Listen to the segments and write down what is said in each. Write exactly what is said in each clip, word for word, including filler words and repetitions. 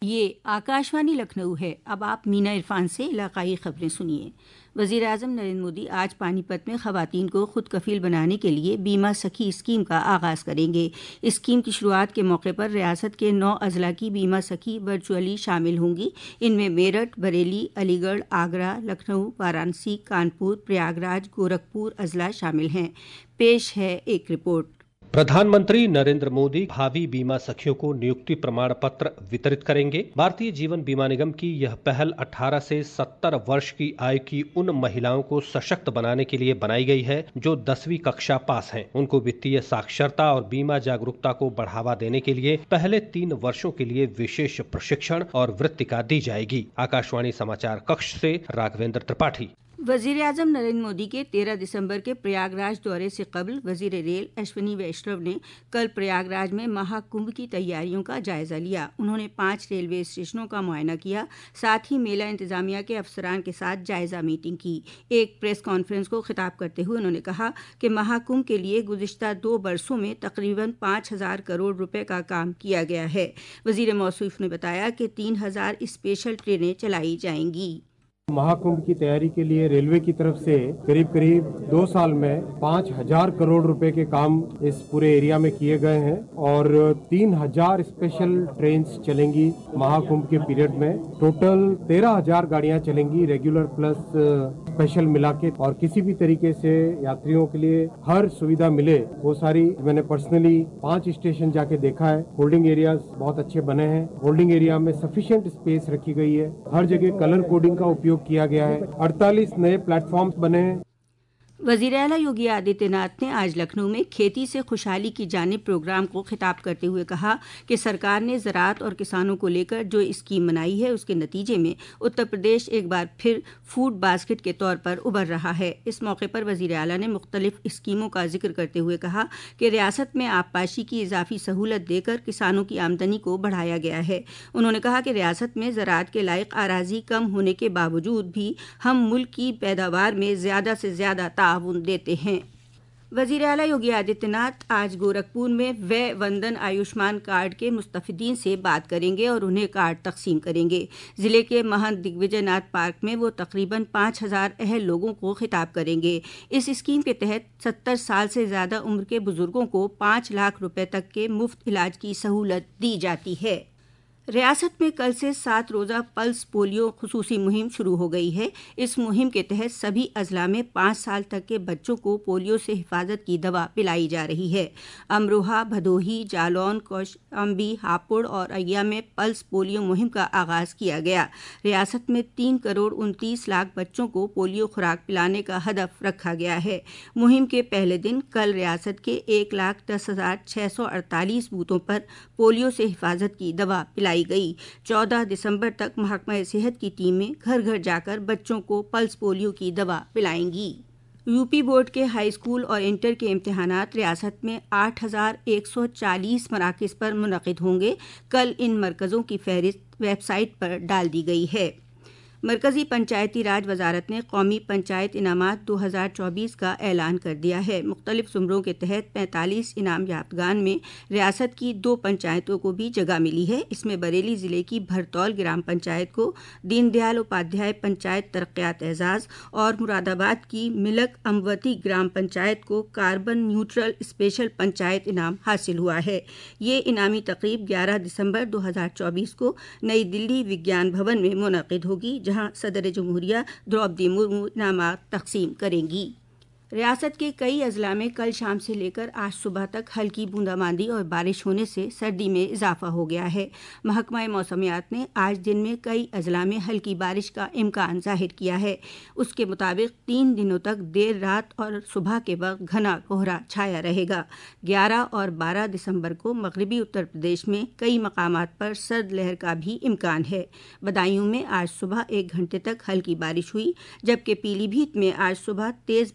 ये आकाशवाणी लखनऊ है। अब आप मीना इरफान से इलाकाई खबरें सुनिए। वज़ीर आज़म नरेंद्र मोदी आज पानीपत में ख़वातीन को खुद कफ़ील बनाने के लिए बीमा सखी स्कीम का आगाज़ करेंगे। इस स्कीम की शुरुआत के मौके पर रियासत के नौ अजला की बीमा सखी वर्चुअली शामिल होंगी। इनमें मेरठ, बरेली, अलीगढ़, आगरा, लखनऊ, वाराणसी, कानपुर, प्रयागराज, गोरखपुर अजला शामिल हैं। पेश है एक रिपोर्ट। प्रधानमंत्री नरेंद्र मोदी भावी बीमा सखियों को नियुक्ति प्रमाण पत्र वितरित करेंगे। भारतीय जीवन बीमा निगम की यह पहल अठारह से सत्तर वर्ष की आयु की उन महिलाओं को सशक्त बनाने के लिए बनाई गई है जो दसवीं कक्षा पास हैं। उनको वित्तीय साक्षरता और बीमा जागरूकता को बढ़ावा देने के लिए पहले तीन वर्षों के लिए विशेष प्रशिक्षण और वृत्तिका दी जाएगी। आकाशवाणी समाचार कक्ष से राघवेंद्र त्रिपाठी। वज़ीर आज़म नरेंद्र मोदी के तेरह दिसंबर के प्रयागराज दौरे से कबल वज़ीर रेल अश्विनी वैष्णव ने कल प्रयागराज में महाकुंभ की तैयारियों का जायजा लिया। उन्होंने पांच रेलवे स्टेशनों का मुआयना किया, साथ ही मेला इंतजामिया के अफसरान के साथ जायजा मीटिंग की। एक प्रेस कॉन्फ्रेंस को खिताब करते हुए उन्होंने कहा कि महाकुंभ के लिए गुज़िश्ता दो बरसों में तकरीबन पाँच हजार करोड़ रुपए का काम किया गया है। वज़ीर मौसूफ ने बताया कि तीन हजार स्पेशल ट्रेनें चलाई जाएंगी। महाकुंभ की तैयारी के लिए रेलवे की तरफ से करीब करीब दो साल में पाँच हजार करोड़ रुपए के काम इस पूरे एरिया में किए गए हैं और तीन हजार स्पेशल ट्रेन चलेंगी महाकुंभ के पीरियड में। टोटल तेरह हजार गाड़ियां चलेंगी रेगुलर प्लस स्पेशल मिला के, और किसी भी तरीके से यात्रियों के लिए हर सुविधा मिले वो सारी मैंने पर्सनली पांच स्टेशन जाके देखा है। होल्डिंग एरियाज बहुत अच्छे बने हैं। होल्डिंग एरिया में सफिशिएंट स्पेस रखी गई है। हर जगह कलर कोडिंग का उपयोग किया गया है। अड़तालीस नए प्लेटफॉर्म्स बने हैं। वज़ीर आला योगी आदित्यनाथ ने आज लखनऊ में खेती से खुशहाली की जानिब प्रोग्राम को खिताब करते हुए कहा कि सरकार ने ज़राअत और किसानों को लेकर जो स्कीम बनाई है उसके नतीजे में उत्तर प्रदेश एक बार फिर फूड बास्केट के तौर पर उभर रहा है। इस मौके पर वज़ीर आला ने मुख्तलिफ स्कीमों का जिक्र करते हुए कहा कि रियासत में आबपाशी की इजाफी सहूलत देकर किसानों की आमदनी को बढ़ाया गया है। उन्होंने कहा कि रियासत में ज़राअत के लायक आराजी कम होने के बावजूद भी हम मुल्क की पैदावार में ज़्यादा से ज़्यादा ताउन देते हैं। वज़ीर आला योगी आदित्यनाथ आज गोरखपुर में व्यय वंदन आयुष्मान कार्ड के मुस्तफिदीन से बात करेंगे और उन्हें कार्ड तकसीम करेंगे। जिले के महंत दिग्विजयनाथ पार्क में वो तकरीबन पाँच हजार अहल लोगों को खिताब करेंगे। इस स्कीम के तहत सत्तर साल से ज़्यादा उम्र के बुजुर्गों को पाँच लाख रुपए तक के मुफ्त इलाज की सहूलत दी जाती है। रियासत में कल से सात रोज़ा पल्स पोलियो खुसूसी मुहिम शुरू हो गई है। इस मुहिम के तहत सभी अजला में पाँच साल तक के बच्चों को पोलियो से हिफाजत की दवा पिलाई जा रही है। अमरोहा, भदोही, जालौन, कौशाम्बी, हापुड़ और अय्या में पल्स पोलियो मुहिम का आगाज़ किया गया। रियासत में तीन करोड़ उनतीस लाख बच्चों को पोलियो खुराक पिलाने का हदफ रखा गया है। मुहिम के पहले दिन कल रियासत के एक लाख दस हजार छः सौ अड़तालीस बूथों पर पोलियो से हिफाजत की दवा पिलाई गई। चौदह दिसंबर तक महकमा सेहत की टीमें घर घर जाकर बच्चों को पल्स पोलियो की दवा पिलाएंगी। यूपी बोर्ड के हाई स्कूल और इंटर के इम्तिहानात रियासत में आठ हजार एक सौ चालीस मराकज़ पर मुनक़िद होंगे। कल इन मरकज़ों की फहरिस्त वेबसाइट पर डाल दी गई है। मरकज़ी पंचायती राज वजारत ने कौमी पंचायत इनामात दो हज़ार चौबीस का ऐलान कर दिया है। मुख्तलिफ ज़ुमरों के तहत पैंतालीस इनाम याफ्तगान में रियासत की दो पंचायतों को भी जगह मिली है। इसमें बरेली ज़िले की भरतौल ग्राम पंचायत को दीनदयाल उपाध्याय पंचायत तरक्यात एजाज़ और मुरादाबाद की मिलक अमवती ग्राम पंचायत को कार्बन न्यूट्रल स्पेशल पंचायत इनाम हासिल हुआ है। ये इनामी तकरीब ग्यारह दिसंबर दो हज़ार चौबीस को नई दिल्ली विज्ञान भवन में मुनक़िद होगी, जहां सदर जमहूरिया द्रौपदी मुर्मू इनामात तकसीम करेंगी। रियासत के कई अजला में कल शाम से लेकर आज सुबह तक हल्की बूंदाबांदी और बारिश होने से सर्दी में इजाफा हो गया है। महकमा मौसमियात ने आज दिन में कई अजला में हल्की बारिश का इम्कान जाहिर किया है। उसके मुताबिक तीन दिनों तक देर रात और सुबह के वक्त घना कोहरा छाया रहेगा। ग्यारह और बारह दिसंबर को मगरबी उत्तर प्रदेश में कई मकामात पर सर्द लहर का भी इम्कान है। बदायूं में आज सुबह एक घंटे तक हल्की बारिश हुई, जबकि पीलीभीत में आज सुबह तेज़ बारिश से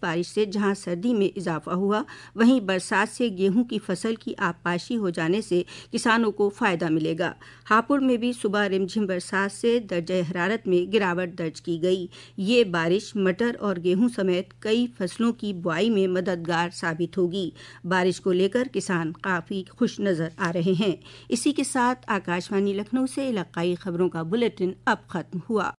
से जहां सर्दी में इजाफा हुआ, वहीं बरसात से गेहूं की फसल की आबपाशी हो जाने से किसानों को फायदा मिलेगा। हापुड़ में भी सुबह रिमझिम बरसात से दर्जे हरारत में गिरावट दर्ज की गई। ये बारिश मटर और गेहूं समेत कई फसलों की बुआई में मददगार साबित होगी। बारिश को लेकर किसान काफी खुश नजर आ रहे हैं। इसी के साथ आकाशवाणी लखनऊ से इलाकाई खबरों का बुलेटिन अब खत्म हुआ।